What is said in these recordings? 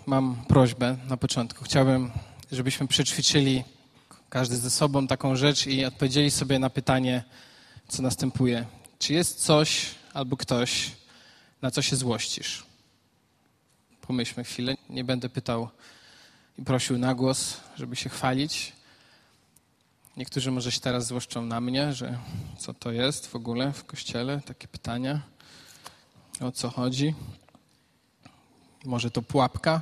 mam prośbę na początku. Chciałbym, żebyśmy przećwiczyli każdy ze sobą taką rzecz i odpowiedzieli sobie na pytanie, co następuje. Czy jest coś albo ktoś, na co się złościsz? Pomyślmy chwilę. Nie będę pytał i prosił na głos, żeby się chwalić. Niektórzy może się teraz złoszczą na mnie, że co to jest w ogóle w Kościele? Takie pytania. O co chodzi? Może to pułapka?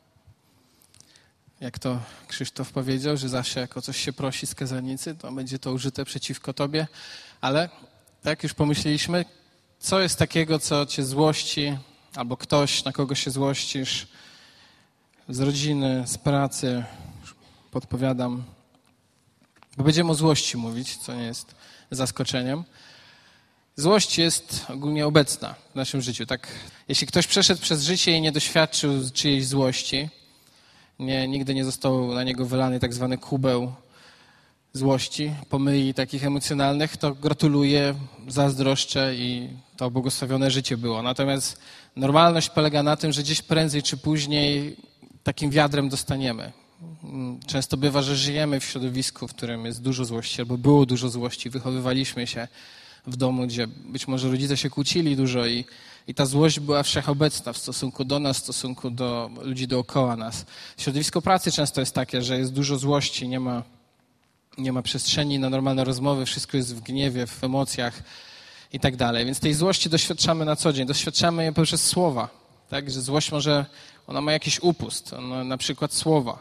Jak to Krzysztof powiedział, że zawsze jak o coś się prosi z kazalnicy, to będzie to użyte przeciwko tobie. Ale tak już pomyśleliśmy, co jest takiego, co cię złości, albo ktoś, na kogo się złościsz, z rodziny, z pracy, podpowiadam. Bo będziemy o złości mówić, co nie jest zaskoczeniem. Złość jest ogólnie obecna w naszym życiu. Tak? Jeśli ktoś przeszedł przez życie i nie doświadczył czyjejś złości, nigdy nie został na niego wylany tak zwany kubeł złości, pomyli takich emocjonalnych, to gratuluję, zazdroszczę i to błogosławione życie było. Natomiast normalność polega na tym, że gdzieś prędzej czy później takim wiadrem dostaniemy. Często bywa, że żyjemy w środowisku, w którym jest dużo złości albo było dużo złości. Wychowywaliśmy się w domu, gdzie być może rodzice się kłócili dużo i ta złość była wszechobecna w stosunku do nas, w stosunku do ludzi dookoła nas. Środowisko pracy często jest takie, że jest dużo złości, nie ma przestrzeni na normalne rozmowy, wszystko jest w gniewie, w emocjach i tak dalej. Więc tej złości doświadczamy na co dzień. Doświadczamy jej poprzez słowa. Tak? Że złość ona ma jakiś upust, na przykład słowa.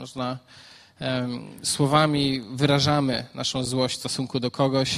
Słowami wyrażamy naszą złość w stosunku do kogoś,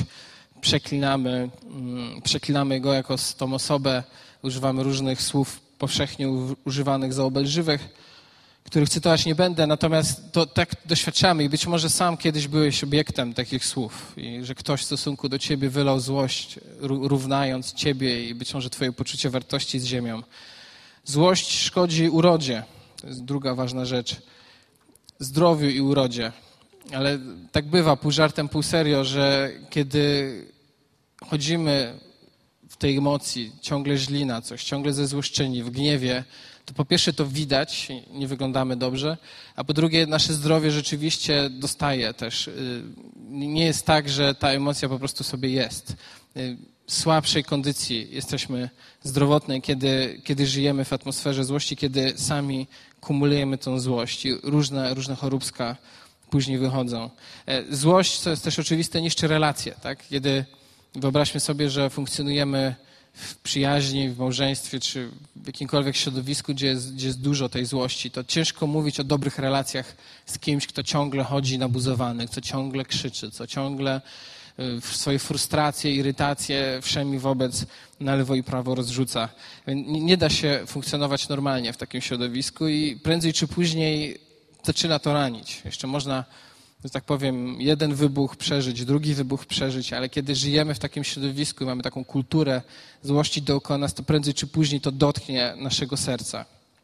przeklinamy go jako tą osobę, używamy różnych słów powszechnie używanych za obelżywych, których cytować nie będę, natomiast to tak doświadczamy i być może sam kiedyś byłeś obiektem takich słów i że ktoś w stosunku do ciebie wylał złość, równając ciebie i być może twoje poczucie wartości z ziemią. Złość szkodzi urodzie, to jest druga ważna rzecz, zdrowiu i urodzie. Ale tak bywa, pół żartem, pół serio, że kiedy chodzimy w tej emocji, ciągle źli na coś, ciągle zezłoszczeni, w gniewie, to po pierwsze to widać, nie wyglądamy dobrze, a po drugie nasze zdrowie rzeczywiście dostaje też. Nie jest tak, że ta emocja po prostu sobie jest. Słabszej kondycji jesteśmy zdrowotnej, kiedy żyjemy w atmosferze złości, kiedy sami kumulujemy tą złość i różne choróbska później wychodzą. Złość, co jest też oczywiste, niszczy relacje. Tak? Kiedy wyobraźmy sobie, że funkcjonujemy w przyjaźni, w małżeństwie czy w jakimkolwiek środowisku, gdzie jest dużo tej złości, to ciężko mówić o dobrych relacjach z kimś, kto ciągle chodzi nabuzowany, kto ciągle krzyczy, co ciągle swoje frustracje, irytacje wszemi wobec na lewo i prawo rozrzuca. Nie da się funkcjonować normalnie w takim środowisku i prędzej czy później zaczyna to ranić. Jeszcze można, że tak powiem, jeden wybuch przeżyć, drugi wybuch przeżyć, ale kiedy żyjemy w takim środowisku i mamy taką kulturę złości dookoła nas, to prędzej czy później to dotknie naszego serca.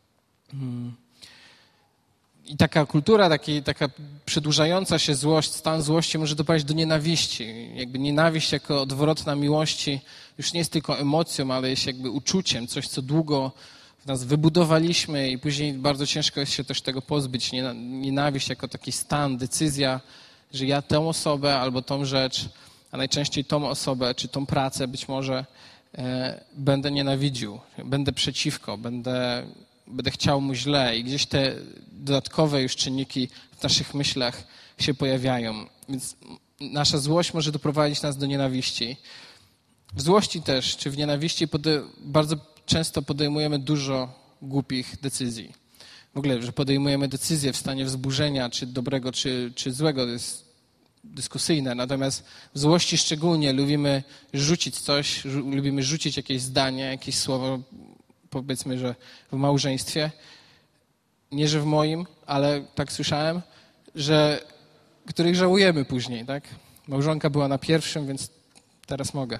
I taka kultura, taka przedłużająca się złość, stan złości może doprowadzić do nienawiści. Jakby nienawiść jako odwrotna miłości już nie jest tylko emocją, ale jest jakby uczuciem, coś, co długo w nas wybudowaliśmy i później bardzo ciężko jest się też tego pozbyć. Nienawiść jako taki stan, decyzja, że ja tę osobę albo tą rzecz, a najczęściej tą osobę czy tą pracę być może będę nienawidził, będę przeciwko, będę chciał mu źle i gdzieś te dodatkowe już czynniki w naszych myślach się pojawiają. Więc nasza złość może doprowadzić nas do nienawiści. W złości też, czy w nienawiści bardzo często podejmujemy dużo głupich decyzji. W ogóle, że podejmujemy decyzje w stanie wzburzenia, czy dobrego, czy złego, to jest dyskusyjne. Natomiast w złości szczególnie lubimy rzucić coś, lubimy rzucić jakieś zdanie, jakieś słowo, powiedzmy, że w małżeństwie, nie że w moim, ale tak słyszałem, których żałujemy później, tak? Małżonka była na pierwszym, więc teraz mogę.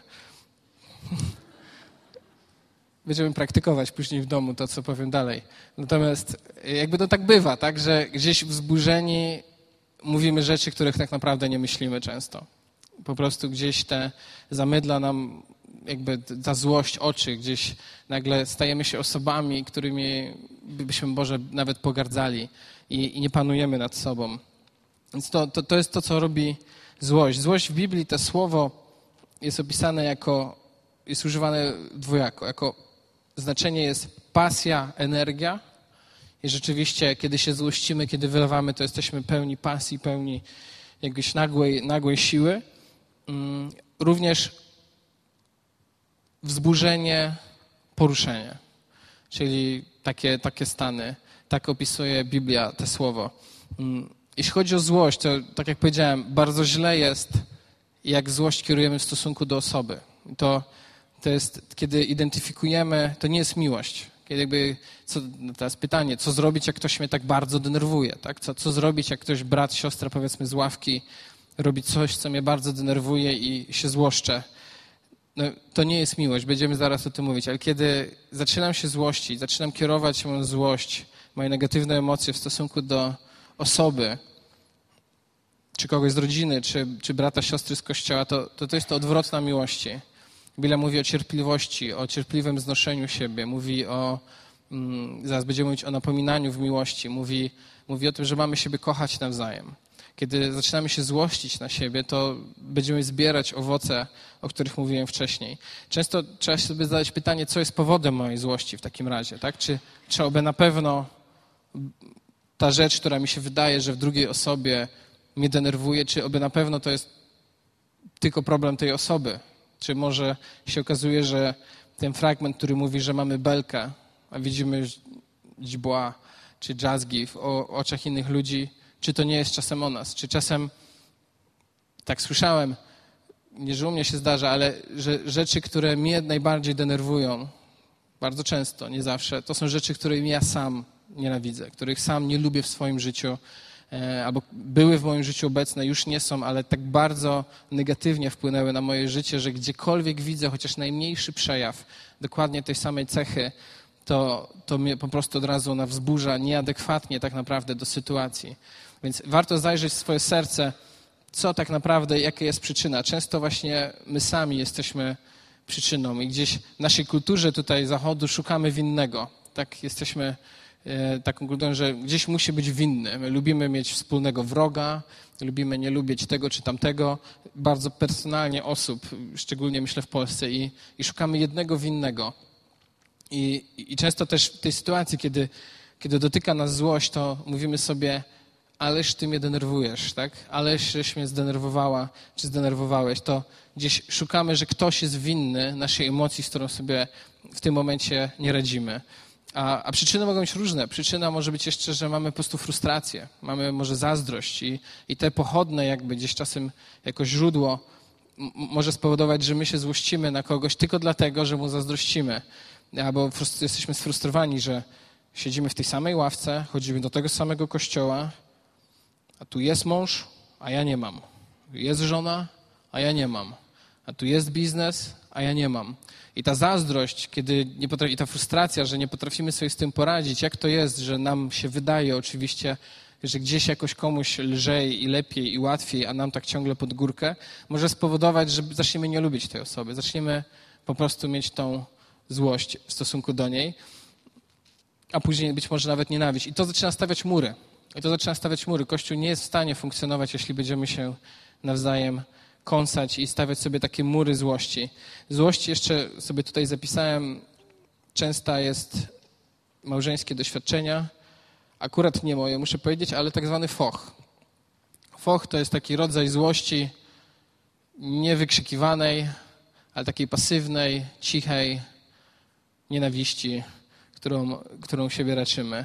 Będziemy praktykować później w domu to, co powiem dalej. Natomiast jakby to tak bywa, tak, że gdzieś wzburzeni mówimy rzeczy, których tak naprawdę nie myślimy często. Po prostu gdzieś te zamydla nam jakby ta złość oczy, gdzieś nagle stajemy się osobami, którymi byśmy może nawet pogardzali i nie panujemy nad sobą. Więc to jest to, co robi złość. Złość w Biblii, to słowo jest opisane jest używane dwojako. Jako znaczenie jest pasja, energia. I rzeczywiście, kiedy się złościmy, kiedy wylewamy, to jesteśmy pełni pasji, pełni jakiejś nagłej siły. Również wzburzenie, poruszenie. Czyli takie stany. Tak opisuje Biblia to słowo. Jeśli chodzi o złość, to tak jak powiedziałem, bardzo źle jest, jak złość kierujemy w stosunku do osoby. To jest, kiedy identyfikujemy, to nie jest miłość. Kiedy teraz pytanie, co zrobić, jak ktoś mnie tak bardzo denerwuje? Tak? Co zrobić, jak ktoś, brat, siostra, powiedzmy z ławki, robi coś, co mnie bardzo denerwuje i się złoszczę? No, to nie jest miłość, będziemy zaraz o tym mówić, ale kiedy zaczynam się złościć, zaczynam kierować moją złość, moje negatywne emocje w stosunku do osoby, czy kogoś z rodziny, czy brata, siostry z kościoła, to jest to odwrotna miłości. Biblia mówi o cierpliwości, o cierpliwym znoszeniu siebie, mówi zaraz będziemy mówić o napominaniu w miłości, mówi o tym, że mamy siebie kochać nawzajem. Kiedy zaczynamy się złościć na siebie, to będziemy zbierać owoce, o których mówiłem wcześniej. Często trzeba sobie zadać pytanie, co jest powodem mojej złości w takim razie, tak? Czy oby na pewno ta rzecz, która mi się wydaje, że w drugiej osobie mnie denerwuje, czy oby na pewno to jest tylko problem tej osoby? Czy może się okazuje, że ten fragment, który mówi, że mamy belkę, a widzimy źdźbła czy drzazgi w oczach innych ludzi, czy to nie jest czasem o nas? Czy czasem, tak słyszałem, nie że u mnie się zdarza, ale że rzeczy, które mnie najbardziej denerwują, bardzo często, nie zawsze, to są rzeczy, które ja sam nienawidzę, których sam nie lubię w swoim życiu, albo były w moim życiu obecne, już nie są, ale tak bardzo negatywnie wpłynęły na moje życie, że gdziekolwiek widzę chociaż najmniejszy przejaw dokładnie tej samej cechy, to mnie po prostu od razu ona wzburza nieadekwatnie tak naprawdę do sytuacji. Więc warto zajrzeć w swoje serce, co tak naprawdę, jaka jest przyczyna. Często właśnie my sami jesteśmy przyczyną i gdzieś w naszej kulturze tutaj Zachodu szukamy winnego. Tak jesteśmy taką kulturą, że gdzieś musi być winny. My lubimy mieć wspólnego wroga, lubimy nie lubić tego czy tamtego, bardzo personalnie osób, szczególnie myślę w Polsce i szukamy jednego winnego. I często też w tej sytuacji, kiedy dotyka nas złość, to mówimy sobie, ależ ty mnie denerwujesz, tak? Ależ mnie zdenerwowała, czy zdenerwowałeś. To gdzieś szukamy, że ktoś jest winny naszej emocji, z którą sobie w tym momencie nie radzimy. A przyczyny mogą być różne. Przyczyna może być jeszcze, że mamy po prostu frustrację, mamy może zazdrość i te pochodne jakby gdzieś czasem jako źródło może spowodować, że my się złościmy na kogoś tylko dlatego, że mu zazdrościmy. Albo jesteśmy sfrustrowani, że siedzimy w tej samej ławce, chodzimy do tego samego kościoła, a tu jest mąż, a ja nie mam. Jest żona, a ja nie mam. A tu jest biznes, a ja nie mam. I ta zazdrość, i ta frustracja, że nie potrafimy sobie z tym poradzić, jak to jest, że nam się wydaje oczywiście, że gdzieś jakoś komuś lżej i lepiej i łatwiej, a nam tak ciągle pod górkę, może spowodować, że zaczniemy nie lubić tej osoby. Zaczniemy po prostu mieć tą złość w stosunku do niej, a później być może nawet nienawiść. I to zaczyna stawiać mury. Kościół nie jest w stanie funkcjonować, jeśli będziemy się nawzajem kąsać i stawiać sobie takie mury złości. Złość jeszcze sobie tutaj zapisałem, częsta jest małżeńskie doświadczenia, akurat nie moje, muszę powiedzieć, ale tak zwany foch. Foch to jest taki rodzaj złości niewykrzykiwanej, ale takiej pasywnej, cichej nienawiści, którą siebie raczymy.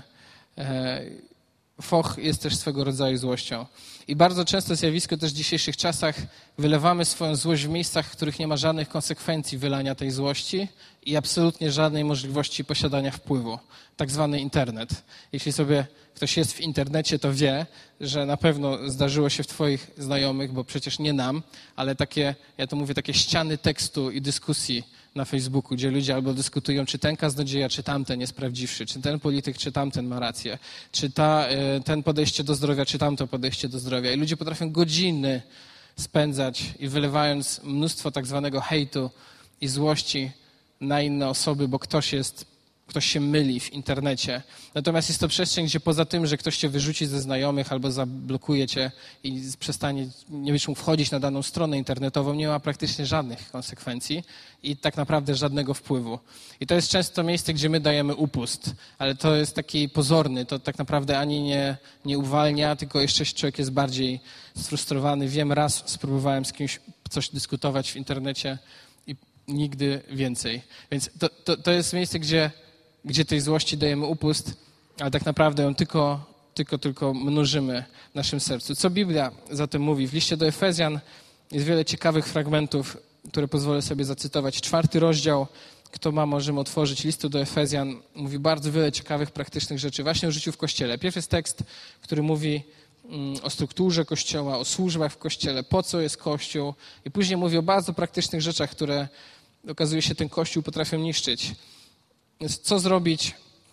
Foch jest też swego rodzaju złością. I bardzo często zjawisko też w dzisiejszych czasach wylewamy swoją złość w miejscach, w których nie ma żadnych konsekwencji wylania tej złości i absolutnie żadnej możliwości posiadania wpływu. Tak zwany internet. Jeśli sobie ktoś jest w internecie, to wie, że na pewno zdarzyło się w twoich znajomych, bo przecież nie nam, ale takie ściany tekstu i dyskusji na Facebooku, gdzie ludzie albo dyskutują, czy ten kaznodzieja, czy tamten jest prawdziwszy, czy ten polityk, czy tamten ma rację, czy ten podejście do zdrowia, czy tamto podejście do zdrowia. I ludzie potrafią godziny spędzać i wylewając mnóstwo tak zwanego hejtu i złości na inne osoby, bo ktoś się myli w internecie. Natomiast jest to przestrzeń, gdzie poza tym, że ktoś cię wyrzuci ze znajomych albo zablokuje cię i przestanie, nie będziesz mógł wchodzić na daną stronę internetową, nie ma praktycznie żadnych konsekwencji i tak naprawdę żadnego wpływu. I to jest często miejsce, gdzie my dajemy upust, ale to jest taki pozorny, to tak naprawdę ani nie uwalnia, tylko jeszcze człowiek jest bardziej sfrustrowany. Wiem, raz spróbowałem z kimś coś dyskutować w internecie i nigdy więcej. Więc to jest miejsce, gdzie tej złości dajemy upust, ale tak naprawdę ją tylko mnożymy w naszym sercu. Co Biblia zatem mówi? W liście do Efezjan jest wiele ciekawych fragmentów, które pozwolę sobie zacytować. 4 rozdział, kto ma, możemy otworzyć, listu do Efezjan. Mówi bardzo wiele ciekawych, praktycznych rzeczy właśnie o życiu w Kościele. Pierwszy jest tekst, który mówi o strukturze Kościoła, o służbach w Kościele, po co jest Kościół i później mówi o bardzo praktycznych rzeczach, które okazuje się ten Kościół potrafią niszczyć. Więc co zrobić?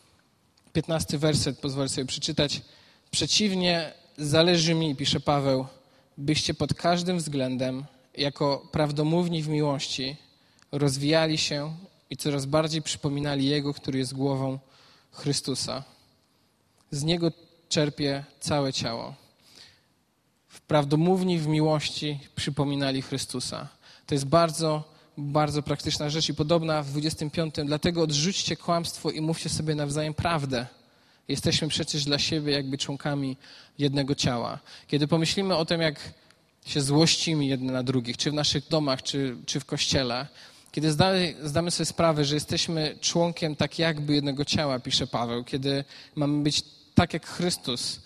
15 werset, pozwolę sobie przeczytać. Przeciwnie, zależy mi, pisze Paweł, byście pod każdym względem, jako prawdomówni w miłości, rozwijali się i coraz bardziej przypominali Jego, który jest głową Chrystusa. Z Niego czerpie całe ciało. Prawdomówni w miłości przypominali Chrystusa. To jest bardzo bardzo praktyczna rzecz i podobna w 25. Dlatego odrzućcie kłamstwo i mówcie sobie nawzajem prawdę. Jesteśmy przecież dla siebie jakby członkami jednego ciała. Kiedy pomyślimy o tym, jak się złościmy jedne na drugich, czy w naszych domach, czy w kościele, kiedy zdamy sobie sprawę, że jesteśmy członkiem tak jakby jednego ciała, pisze Paweł, kiedy mamy być tak jak Chrystus,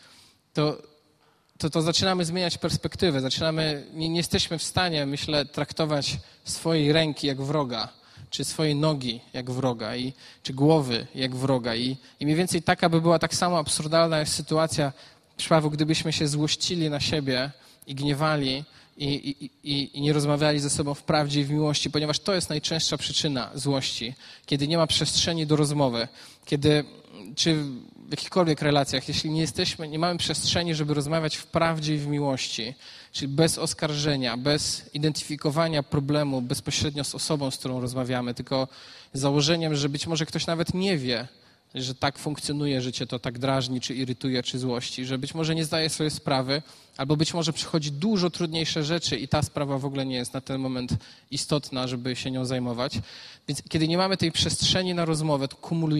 to zaczynamy zmieniać perspektywę. Nie jesteśmy w stanie, myślę, traktować swojej ręki jak wroga, czy swojej nogi jak wroga, czy głowy jak wroga. I mniej więcej taka by była tak samo absurdalna jak sytuacja, Paweł, gdybyśmy się złościli na siebie i gniewali i nie rozmawiali ze sobą w prawdzie i w miłości, ponieważ to jest najczęstsza przyczyna złości, kiedy nie ma przestrzeni do rozmowy, czy w jakichkolwiek relacjach, jeśli nie mamy przestrzeni, żeby rozmawiać w prawdzie i w miłości, czyli bez oskarżenia, bez identyfikowania problemu bezpośrednio z osobą, z którą rozmawiamy, tylko z założeniem, że być może ktoś nawet nie wie, że tak funkcjonuje, że cię to tak drażni, czy irytuje, czy złości, że być może nie zdaje sobie sprawy, albo być może przychodzi dużo trudniejsze rzeczy i ta sprawa w ogóle nie jest na ten moment istotna, żeby się nią zajmować. Więc kiedy nie mamy tej przestrzeni na rozmowę, to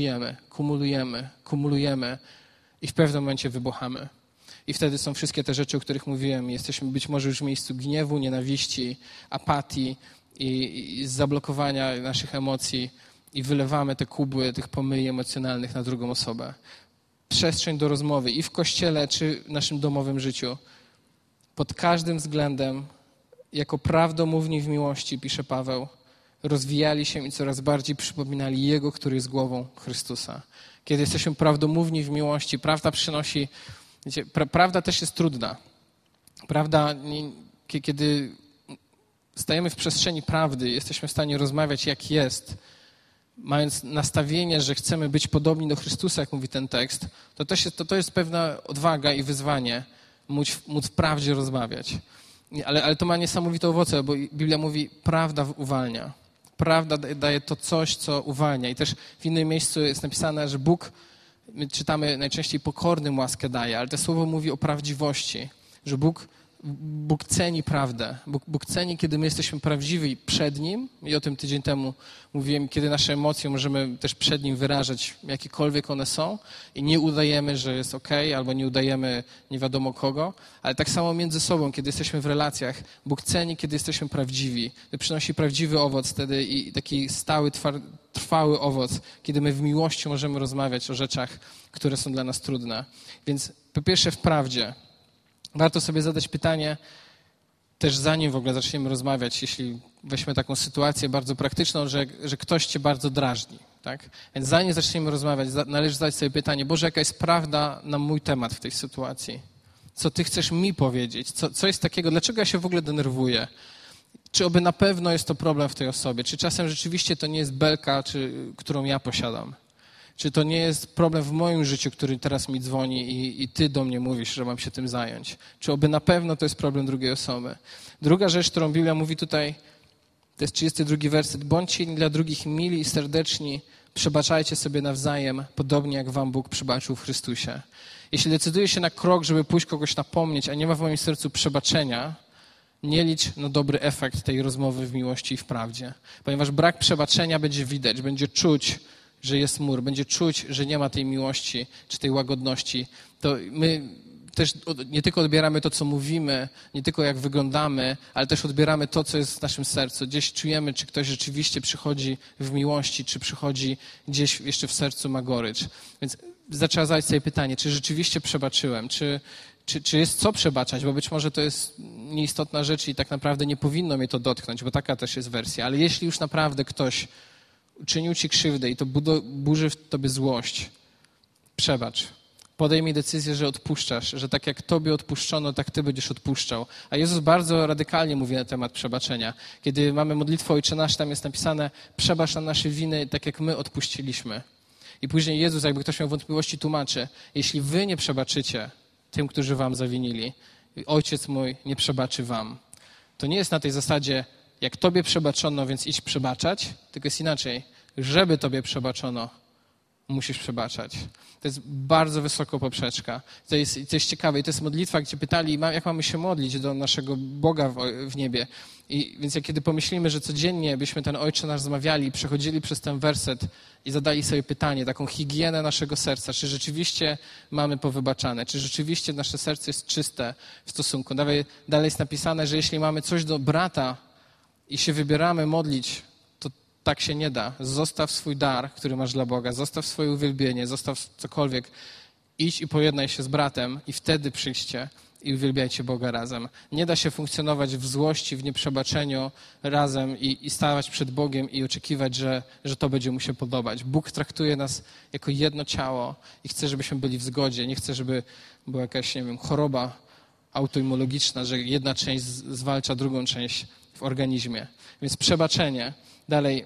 kumulujemy i w pewnym momencie wybuchamy. I wtedy są wszystkie te rzeczy, o których mówiłem. Jesteśmy być może już w miejscu gniewu, nienawiści, apatii i zablokowania naszych emocji i wylewamy te kubły tych pomyj emocjonalnych na drugą osobę. Przestrzeń do rozmowy i w kościele, czy w naszym domowym życiu. Pod każdym względem, jako prawdomówni w miłości, pisze Paweł, rozwijali się i coraz bardziej przypominali Jego, który jest głową Chrystusa. Kiedy jesteśmy prawdomówni w miłości, prawda przynosi... Wiecie, prawda też jest trudna. Prawda, kiedy stajemy w przestrzeni prawdy, jesteśmy w stanie rozmawiać jak jest, mając nastawienie, że chcemy być podobni do Chrystusa, jak mówi ten tekst, to jest pewna odwaga i wyzwanie móc w prawdzie rozmawiać. Ale to ma niesamowite owoce, bo Biblia mówi, prawda uwalnia. Prawda daje to coś, co uwalnia. I też w innym miejscu jest napisane, że Bóg, my czytamy najczęściej pokornym łaskę daje, ale to słowo mówi o prawdziwości, że Bóg ceni prawdę. Bóg ceni, kiedy my jesteśmy prawdziwi przed Nim i o tym tydzień temu mówiłem, kiedy nasze emocje możemy też przed Nim wyrażać, jakiekolwiek one są i nie udajemy, że jest okej, albo nie udajemy nie wiadomo kogo, ale tak samo między sobą, kiedy jesteśmy w relacjach, Bóg ceni, kiedy jesteśmy prawdziwi. Przynosi prawdziwy owoc wtedy i taki stały, trwały owoc, kiedy my w miłości możemy rozmawiać o rzeczach, które są dla nas trudne. Więc po pierwsze w prawdzie. Warto sobie zadać pytanie, też zanim w ogóle zaczniemy rozmawiać, jeśli weźmy taką sytuację bardzo praktyczną, że ktoś cię bardzo drażni. Tak? Więc zanim zaczniemy rozmawiać, należy zadać sobie pytanie, Boże, jaka jest prawda na mój temat w tej sytuacji? Co Ty chcesz mi powiedzieć? Co jest takiego, dlaczego ja się w ogóle denerwuję? Czy oby na pewno jest to problem w tej osobie? Czy czasem rzeczywiście to nie jest belka, którą ja posiadam? Czy to nie jest problem w moim życiu, który teraz mi dzwoni i Ty do mnie mówisz, że mam się tym zająć? Czy oby na pewno to jest problem drugiej osoby? Druga rzecz, którą Biblia mówi tutaj, To jest 32 werset. Bądźcie dla drugich mili i serdeczni, przebaczajcie sobie nawzajem, podobnie jak wam Bóg przebaczył w Chrystusie. Jeśli decyduję się na krok, żeby pójść kogoś napomnieć, a nie ma w moim sercu przebaczenia, nie licz na dobry efekt tej rozmowy w miłości i w prawdzie. Ponieważ brak przebaczenia będzie widać, będzie czuć, że jest mur, będzie czuć, że nie ma tej miłości czy tej łagodności. To my też nie tylko odbieramy to, co mówimy, nie tylko jak wyglądamy, ale też odbieramy to, co jest w naszym sercu. Gdzieś czujemy, czy ktoś rzeczywiście przychodzi w miłości, czy przychodzi gdzieś jeszcze w sercu ma gorycz. Więc trzeba zadać sobie pytanie, czy rzeczywiście przebaczyłem, czy jest co przebaczać, bo być może to jest nieistotna rzecz i tak naprawdę nie powinno mnie to dotknąć, bo taka też jest wersja. Ale jeśli już naprawdę ktoś uczynił ci krzywdę i to burzy w tobie złość, przebacz. Podejmij decyzję, że odpuszczasz, że tak jak tobie odpuszczono, tak ty będziesz odpuszczał. A Jezus bardzo radykalnie mówi na temat przebaczenia. Kiedy mamy modlitwę Ojcze Nasz, tam jest napisane: przebacz nam nasze winy, tak jak my odpuściliśmy. I później Jezus, jakby ktoś miał wątpliwości, tłumaczy: jeśli wy nie przebaczycie tym, którzy wam zawinili, Ojciec mój nie przebaczy wam. To nie jest na tej zasadzie, jak tobie przebaczono, więc idź przebaczać, tylko jest inaczej. Żeby tobie przebaczono, musisz przebaczać. To jest bardzo wysoko poprzeczka. To jest ciekawe i to jest modlitwa, gdzie pytali, jak mamy się modlić do naszego Boga w niebie. Więc kiedy pomyślimy, że codziennie byśmy ten Ojcze Nasz zmawiali, przechodzili przez ten werset i zadali sobie pytanie, taką higienę naszego serca, czy rzeczywiście mamy powybaczane, czy rzeczywiście nasze serce jest czyste w stosunku. Dalej jest napisane, że jeśli mamy coś do brata i się wybieramy modlić, tak się nie da. Zostaw swój dar, który masz dla Boga, zostaw swoje uwielbienie, zostaw cokolwiek. Idź i pojednaj się z bratem i wtedy przyjdźcie i uwielbiajcie Boga razem. Nie da się funkcjonować w złości, w nieprzebaczeniu razem i stawać przed Bogiem i oczekiwać, że to będzie mu się podobać. Bóg traktuje nas jako jedno ciało i chce, żebyśmy byli w zgodzie. Nie chce, żeby była jakaś, choroba autoimmunologiczna, że jedna część zwalcza drugą część w organizmie. Więc przebaczenie. Dalej,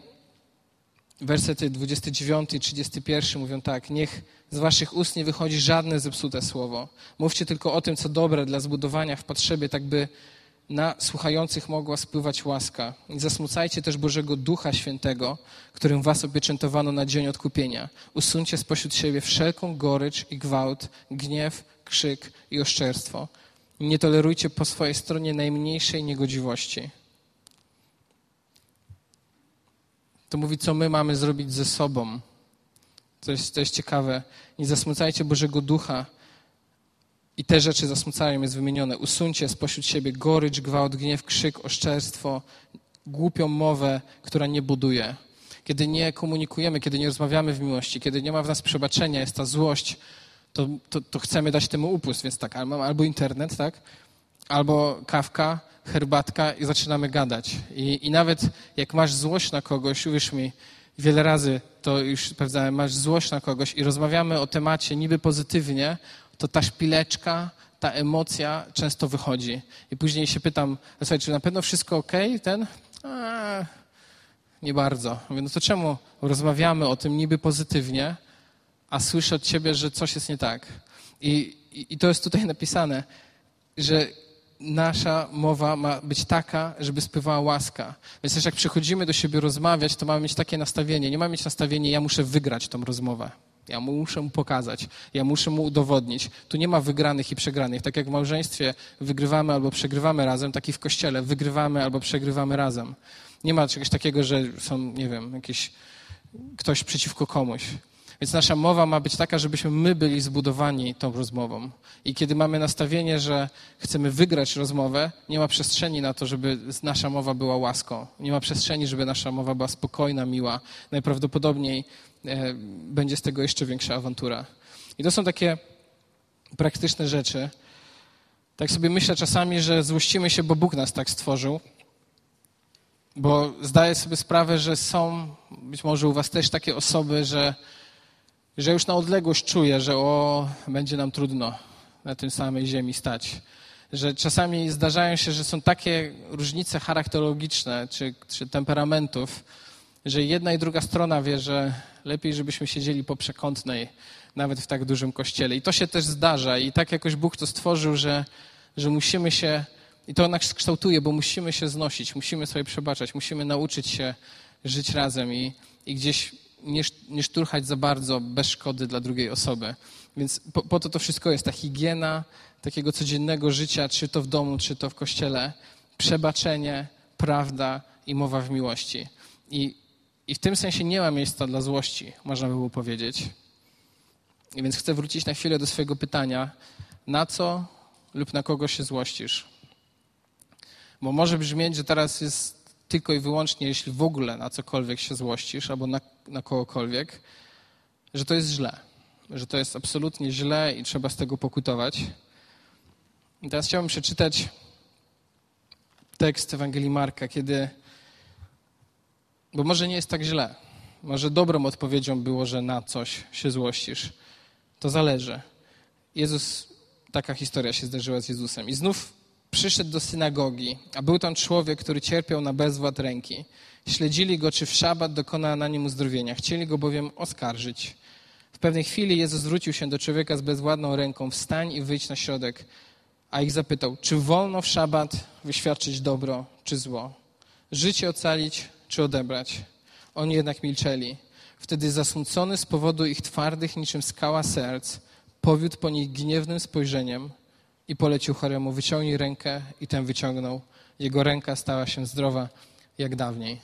wersety 29 i 31 mówią tak: niech z waszych ust nie wychodzi żadne zepsute słowo. Mówcie tylko o tym, co dobre dla zbudowania w potrzebie, tak by na słuchających mogła spływać łaska. Nie zasmucajcie też Bożego Ducha Świętego, którym was opieczętowano na dzień odkupienia. Usuńcie spośród siebie wszelką gorycz i gwałt, gniew, krzyk i oszczerstwo. Nie tolerujcie po swojej stronie najmniejszej niegodziwości. To mówi, co my mamy zrobić ze sobą. To jest ciekawe. Nie zasmucajcie Bożego Ducha. I te rzeczy zasmucają, jest wymienione. Usuńcie spośród siebie gorycz, gwałt, gniew, krzyk, oszczerstwo, głupią mowę, która nie buduje. Kiedy nie komunikujemy, kiedy nie rozmawiamy w miłości, kiedy nie ma w nas przebaczenia, jest ta złość, to chcemy dać temu upust. Więc tak, albo internet, tak? Albo kawka, herbatka i zaczynamy gadać. I nawet jak masz złość na kogoś, uwierz mi, wiele razy to już sprawdzałem, masz złość na kogoś i rozmawiamy o temacie niby pozytywnie, to ta szpileczka, ta emocja często wychodzi. I później się pytam, słuchaj, czy na pewno wszystko okej? Nie bardzo. Mówię, no to czemu rozmawiamy o tym niby pozytywnie, a słyszę od ciebie, że coś jest nie tak? I to jest tutaj napisane, że nasza mowa ma być taka, żeby spływała łaska. Więc też jak przychodzimy do siebie rozmawiać, to mamy mieć takie nastawienie. Nie mamy mieć nastawienie, ja muszę wygrać tą rozmowę. Ja muszę mu pokazać. Ja muszę mu udowodnić. Tu nie ma wygranych i przegranych. Tak jak w małżeństwie wygrywamy albo przegrywamy razem, tak i w Kościele wygrywamy albo przegrywamy razem. Nie ma czegoś takiego, że są, nie wiem, ktoś przeciwko komuś. Więc nasza mowa ma być taka, żebyśmy my byli zbudowani tą rozmową. I kiedy mamy nastawienie, że chcemy wygrać rozmowę, nie ma przestrzeni na to, żeby nasza mowa była łaską. Nie ma przestrzeni, żeby nasza mowa była spokojna, miła. Najprawdopodobniej będzie z tego jeszcze większa awantura. I to są takie praktyczne rzeczy. Tak sobie myślę czasami, że złościmy się, bo Bóg nas tak stworzył. Bo zdaję sobie sprawę, że są, być może u was też takie osoby, że już na odległość czuję, że będzie nam trudno na tym samej ziemi stać. Że czasami zdarzają się, że są takie różnice charakterologiczne czy temperamentów, że jedna i druga strona wie, że lepiej, żebyśmy siedzieli po przekątnej, nawet w tak dużym kościele. I to się też zdarza i tak jakoś Bóg to stworzył, że musimy się i to nas kształtuje, bo musimy się znosić, musimy sobie przebaczać, musimy nauczyć się żyć razem i gdzieś nie szturchać za bardzo bez szkody dla drugiej osoby. Więc po to wszystko jest, ta higiena takiego codziennego życia, czy to w domu, czy to w kościele, przebaczenie, prawda i mowa w miłości. I w tym sensie nie ma miejsca dla złości, można by było powiedzieć. I więc chcę wrócić na chwilę do swojego pytania, na co lub na kogo się złościsz? Bo może brzmieć, że teraz jest tylko i wyłącznie, jeśli w ogóle na cokolwiek się złościsz, albo na kogokolwiek, że to jest źle, że to jest absolutnie źle i trzeba z tego pokutować. I teraz chciałbym przeczytać tekst Ewangelii Marka, bo może nie jest tak źle, może dobrą odpowiedzią było, że na coś się złościsz. To zależy. Taka historia się zdarzyła z Jezusem. I znów przyszedł do synagogi, a był tam człowiek, który cierpiał na bezwład ręki. Śledzili go, czy w szabat dokona na nim uzdrowienia. Chcieli go bowiem oskarżyć. W pewnej chwili Jezus zwrócił się do człowieka z bezwładną ręką. Wstań i wyjdź na środek. A ich zapytał, czy wolno w szabat wyświadczyć dobro, czy zło? Życie ocalić, czy odebrać? Oni jednak milczeli. Wtedy zasmucony z powodu ich twardych niczym skała serc, powiódł po nich gniewnym spojrzeniem i polecił choremu, wyciągnij rękę, i ten wyciągnął. Jego ręka stała się zdrowa jak dawniej.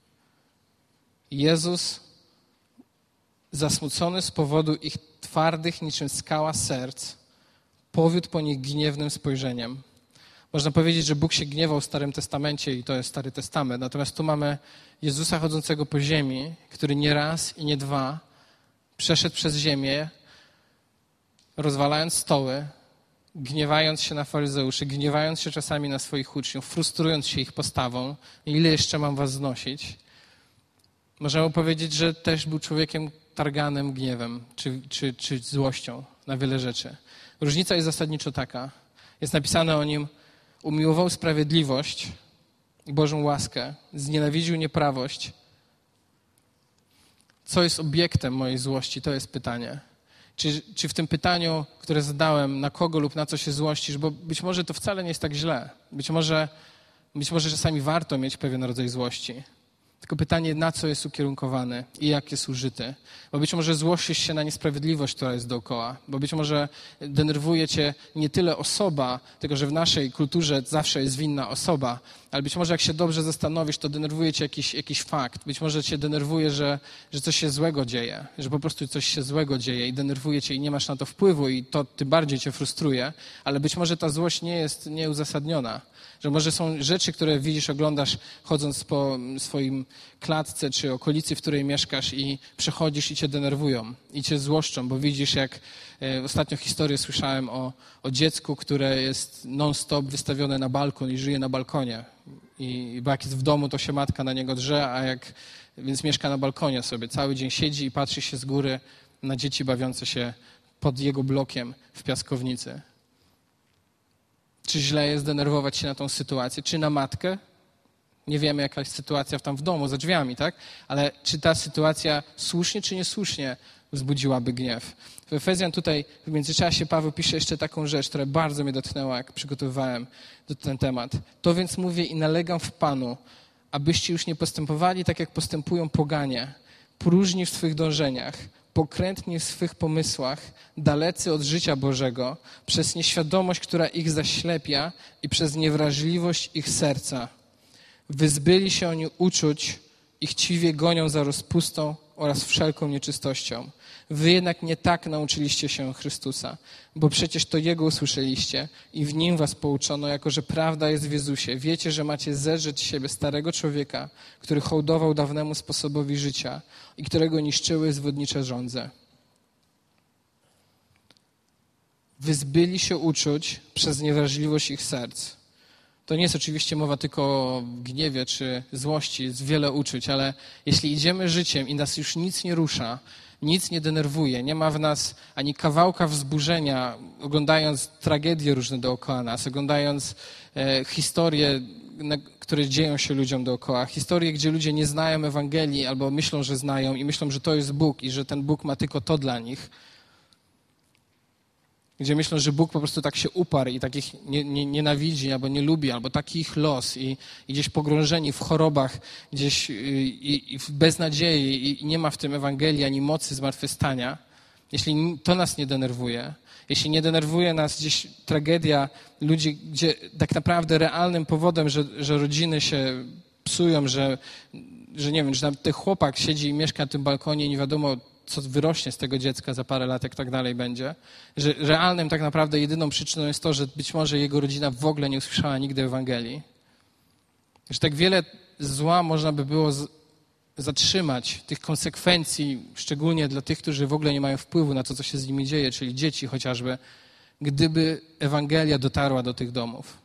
Jezus, zasmucony z powodu ich twardych niczym skała serc, powiódł po nich gniewnym spojrzeniem. Można powiedzieć, że Bóg się gniewał w Starym Testamencie i to jest Stary Testament. Natomiast tu mamy Jezusa chodzącego po ziemi, który nie raz i nie dwa przeszedł przez ziemię, rozwalając stoły, gniewając się na faryzeuszy, gniewając się czasami na swoich uczniów, frustrując się ich postawą. Ile jeszcze mam was znosić? Możemy powiedzieć, że też był człowiekiem targanym gniewem czy złością na wiele rzeczy. Różnica jest zasadniczo taka. Jest napisane o nim, umiłował sprawiedliwość i Bożą łaskę, znienawidził nieprawość. Co jest obiektem mojej złości? To jest pytanie. Czy w tym pytaniu, które zadałem, na kogo lub na co się złościsz, bo być może to wcale nie jest tak źle. Być może czasami warto mieć pewien rodzaj złości. Tylko pytanie, na co jest ukierunkowany i jak jest użyty. Bo być może złościsz się na niesprawiedliwość, która jest dookoła. Bo być może denerwuje cię nie tyle osoba, tylko że w naszej kulturze zawsze jest winna osoba, ale być może jak się dobrze zastanowisz, to denerwuje cię jakiś fakt. Być może cię denerwuje, że coś się złego dzieje, że po prostu coś się złego dzieje i denerwuje cię i nie masz na to wpływu i to tym bardziej cię frustruje, ale być może ta złość nie jest nieuzasadniona. Że może są rzeczy, które widzisz, oglądasz chodząc po swoim klatce czy okolicy, w której mieszkasz i przechodzisz i cię denerwują i cię złoszczą, bo widzisz, jak ostatnio historię słyszałem o dziecku, które jest non-stop wystawione na balkon i żyje na balkonie. Bo jak jest w domu, to się matka na niego drze, więc mieszka na balkonie sobie. Cały dzień siedzi i patrzy się z góry na dzieci bawiące się pod jego blokiem w piaskownicy. Czy źle jest denerwować się na tą sytuację? Czy na matkę? Nie wiemy, jaka jest sytuacja tam w domu, za drzwiami, tak? Ale czy ta sytuacja słusznie czy niesłusznie wzbudziłaby gniew? W Efezjan tutaj w międzyczasie Paweł pisze jeszcze taką rzecz, która bardzo mnie dotknęła, jak przygotowywałem do ten temat. To więc mówię i nalegam w Panu, abyście już nie postępowali tak, jak postępują poganie, próżni w swych dążeniach, pokrętni w swych pomysłach, dalecy od życia Bożego, przez nieświadomość, która ich zaślepia i przez niewrażliwość ich serca. Wyzbyli się oni uczuć i chciwie gonią za rozpustą oraz wszelką nieczystością. Wy jednak nie tak nauczyliście się Chrystusa, bo przecież to Jego usłyszeliście i w Nim was pouczono, jako że prawda jest w Jezusie. Wiecie, że macie zedrzeć z siebie starego człowieka, który hołdował dawnemu sposobowi życia i którego niszczyły zwodnicze żądze. Wyzbyli się uczuć przez niewrażliwość ich serc. To nie jest oczywiście mowa tylko o gniewie czy złości, jest wiele uczuć, ale jeśli idziemy życiem i nas już nic nie rusza, nic nie denerwuje, nie ma w nas ani kawałka wzburzenia, oglądając tragedie różne dookoła nas, oglądając historie, które dzieją się ludziom dookoła, historie, gdzie ludzie nie znają Ewangelii albo myślą, że znają i myślą, że to jest Bóg i że ten Bóg ma tylko to dla nich. gdzie myślą, że Bóg po prostu tak się uparł i takich nienawidzi albo nie lubi, albo taki ich los i gdzieś pogrążeni w chorobach, gdzieś i w beznadziei i nie ma w tym Ewangelii ani mocy zmartwychwstania, jeśli to nas nie denerwuje, jeśli nie denerwuje nas gdzieś tragedia ludzi, gdzie tak naprawdę realnym powodem, że rodziny się psują, że nie wiem, że tam ten chłopak siedzi i mieszka na tym balkonie i nie wiadomo, co wyrośnie z tego dziecka za parę lat, jak tak dalej będzie. Że realnym tak naprawdę jedyną przyczyną jest to, że być może jego rodzina w ogóle nie usłyszała nigdy Ewangelii. Że tak wiele zła można by było zatrzymać, tych konsekwencji, szczególnie dla tych, którzy w ogóle nie mają wpływu na to, co się z nimi dzieje, czyli dzieci chociażby, gdyby Ewangelia dotarła do tych domów.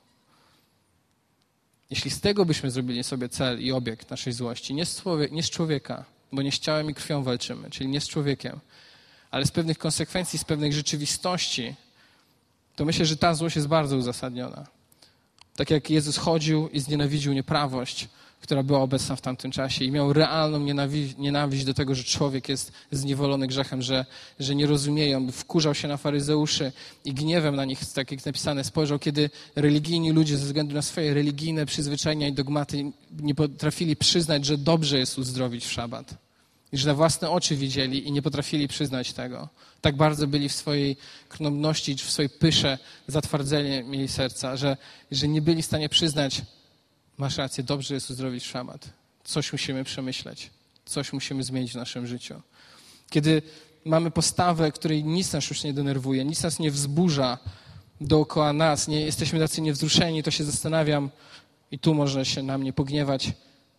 Jeśli z tego byśmy zrobili sobie cel i obiekt naszej złości, nie z człowieka, bo nie z ciałem i krwią walczymy, czyli nie z człowiekiem, ale z pewnych konsekwencji, z pewnych rzeczywistości, to myślę, że ta złość jest bardzo uzasadniona. Tak jak Jezus chodził i znienawidził nieprawość, która była obecna w tamtym czasie i miał realną nienawiść do tego, że człowiek jest zniewolony grzechem, że nie rozumieją, wkurzał się na faryzeuszy i gniewem na nich, tak jak napisane, spojrzał, kiedy religijni ludzie ze względu na swoje religijne przyzwyczajenia i dogmaty nie potrafili przyznać, że dobrze jest uzdrowić w szabat. I że na własne oczy widzieli i nie potrafili przyznać tego. Tak bardzo byli w swojej krnąbności czy w swojej pysze zatwardzeni mieli serca, że nie byli w stanie przyznać, masz rację, dobrze jest uzdrowić w szabat. Coś musimy przemyśleć. Coś musimy zmienić w naszym życiu. Kiedy mamy postawę, której nic nas już nie denerwuje, nic nas nie wzburza dookoła nas, nie jesteśmy tacy niewzruszeni, to się zastanawiam i tu można się na mnie pogniewać,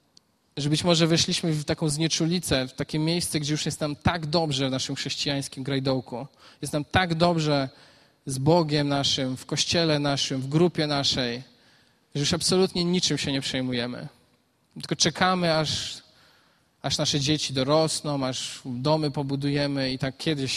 że być może weszliśmy w taką znieczulicę, w takie miejsce, gdzie już jest nam tak dobrze w naszym chrześcijańskim grajdołku. Jest nam tak dobrze z Bogiem naszym, w kościele naszym, w grupie naszej, że już absolutnie niczym się nie przejmujemy. Tylko czekamy, aż nasze dzieci dorosną, aż domy pobudujemy i tak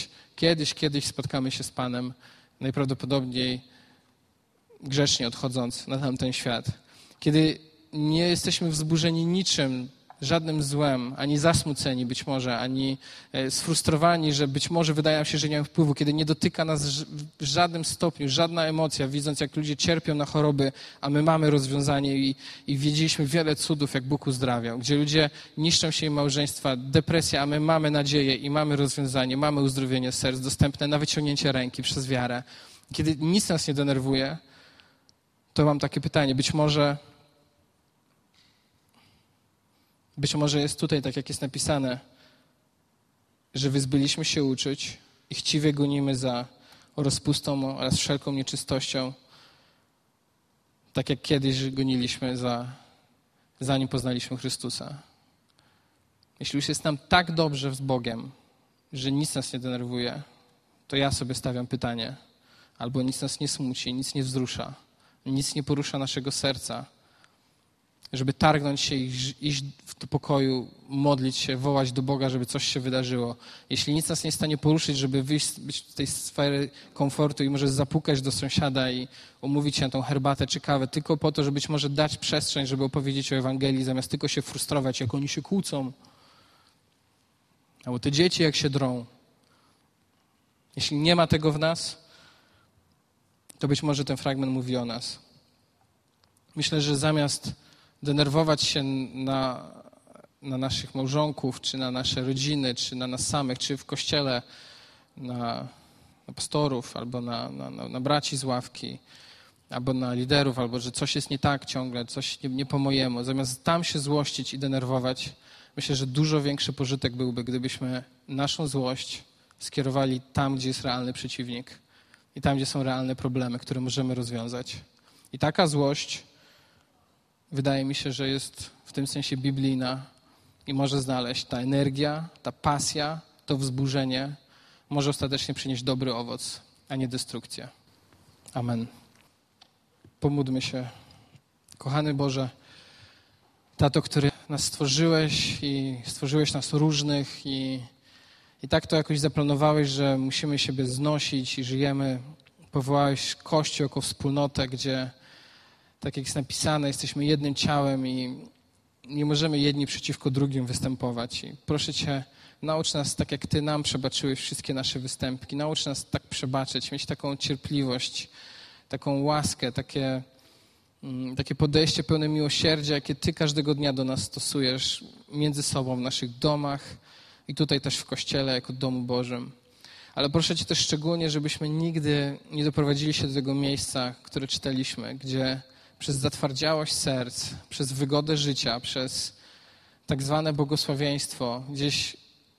kiedyś spotkamy się z Panem, najprawdopodobniej grzecznie odchodząc na tamten świat. Kiedy nie jesteśmy wzburzeni niczym, żadnym złem, ani zasmuceni być może, ani sfrustrowani, że być może wydaje nam się, że nie mamy wpływu, kiedy nie dotyka nas w żadnym stopniu, żadna emocja, widząc jak ludzie cierpią na choroby, a my mamy rozwiązanie i widzieliśmy wiele cudów, jak Bóg uzdrawiał, gdzie ludzie niszczą się im małżeństwa, depresja, a my mamy nadzieję i mamy rozwiązanie, mamy uzdrowienie serc dostępne na wyciągnięcie ręki przez wiarę. Kiedy nic nas nie denerwuje, to mam takie pytanie, być może jest tutaj, tak jak jest napisane, że wyzbyliśmy się uczyć i chciwie gonimy za rozpustą oraz wszelką nieczystością, tak jak kiedyś goniliśmy zanim poznaliśmy Chrystusa. Jeśli już jest nam tak dobrze z Bogiem, że nic nas nie denerwuje, to ja sobie stawiam pytanie, albo nic nas nie smuci, nic nie wzrusza, nic nie porusza naszego serca, żeby targnąć się i iść do pokoju, modlić się, wołać do Boga, żeby coś się wydarzyło. Jeśli nic nas nie jest w stanie poruszyć, żeby wyjść z tej sfery komfortu i może zapukać do sąsiada i umówić się na tą herbatę czy kawę, tylko po to, żeby być może dać przestrzeń, żeby opowiedzieć o Ewangelii, zamiast tylko się frustrować, jak oni się kłócą. Albo te dzieci, jak się drą. Jeśli nie ma tego w nas, to być może ten fragment mówi o nas. Myślę, że zamiast denerwować się na naszych małżonków, czy na nasze rodziny, czy na nas samych, czy w kościele, na pastorów, albo na braci z ławki, albo na liderów, albo że coś jest nie tak ciągle, coś nie po mojemu. Zamiast tam się złościć i denerwować, myślę, że dużo większy pożytek byłby, gdybyśmy naszą złość skierowali tam, gdzie jest realny przeciwnik i tam, gdzie są realne problemy, które możemy rozwiązać. I taka złość wydaje mi się, że jest w tym sensie biblijna i może znaleźć ta energia, ta pasja, to wzburzenie może ostatecznie przynieść dobry owoc, a nie destrukcję. Amen. Pomódlmy się. Kochany Boże, Tato, który nas stworzyłeś i stworzyłeś nas różnych i tak to jakoś zaplanowałeś, że musimy siebie znosić i żyjemy. Powołałeś Kościół jako wspólnotę, gdzie tak jak jest napisane, jesteśmy jednym ciałem i nie możemy jedni przeciwko drugim występować. I proszę Cię, Naucz nas, tak jak Ty nam przebaczyłeś wszystkie nasze występki. Naucz nas tak przebaczyć, mieć taką cierpliwość, taką łaskę, takie podejście pełne miłosierdzia, jakie Ty każdego dnia do nas stosujesz między sobą, w naszych domach i tutaj też w Kościele, jako domu Bożym. Ale proszę Cię też szczególnie, żebyśmy nigdy nie doprowadzili się do tego miejsca, które czytaliśmy, gdzie przez zatwardziałość serc, przez wygodę życia, przez tak zwane błogosławieństwo gdzieś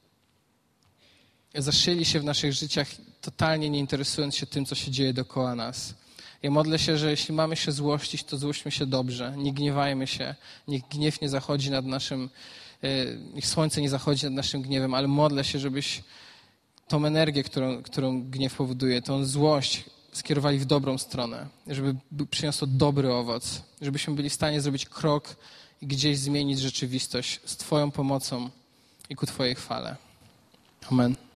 zaszyli się w naszych życiach, totalnie nie interesując się tym, co się dzieje dookoła nas. Ja modlę się, że jeśli mamy się złościć, to złośćmy się dobrze, nie gniewajmy się, niech gniew nie zachodzi nad naszym, niech słońce nie zachodzi nad naszym gniewem, ale modlę się, żebyś tą energię, którą gniew powoduje, tą złość skierowali w dobrą stronę, żeby przyniosło dobry owoc, żebyśmy byli w stanie zrobić krok i gdzieś zmienić rzeczywistość z Twoją pomocą i ku Twojej chwale. Amen.